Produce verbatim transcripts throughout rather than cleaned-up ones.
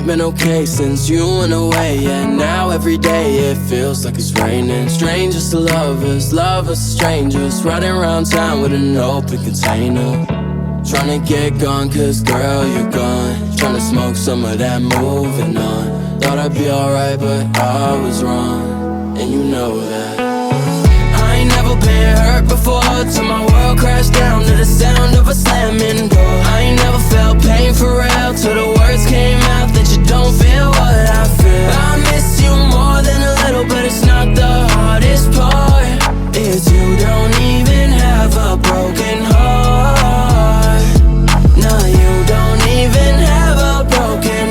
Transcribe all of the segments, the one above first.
ain't been okay since you went away. Yeah, now every day it feels like it's raining. Strangers to lovers, lovers to strangers, riding around town with an open container. Tryna get gone cause girl you're gone. Tryna smoke some of that moving on. Thought I'd be alright but I was wrong, and you know that. I ain't never been hurt before, till my world crashed down to the sound of a slamming door. I ain't never felt pain for real, till the words came out that you don't feel what I feel. I miss you more than a little, but it's not the hardest part. It's you don't even have a broken heart. No, you don't even have a broken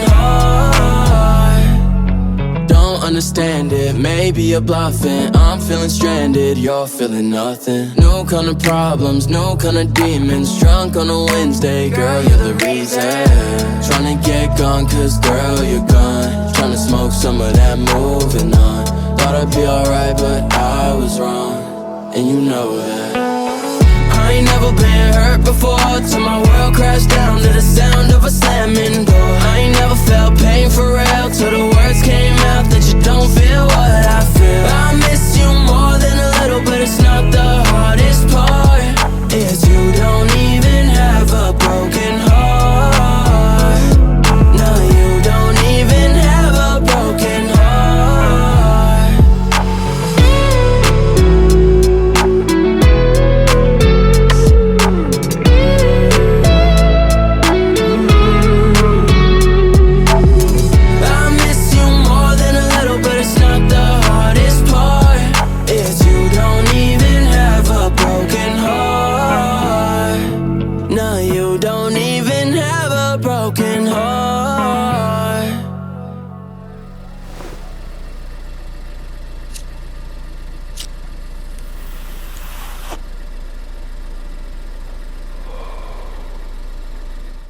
heart. Don't understand it, maybe you're bluffing. I'm feeling stranded, you're feeling nothing. No kind of problems, no kind of demons. Drunk on a Wednesday, girl, you're the reason. Tryna get gone cause girl, you're gone. Tryna smoke some of that moving on. Thought I'd be alright but I was wrong, and you know that. I ain't never been hurt before, till my world crashed down to the sound of a slamming door. I ain't never felt pain for real, till the words came out that you don't feel what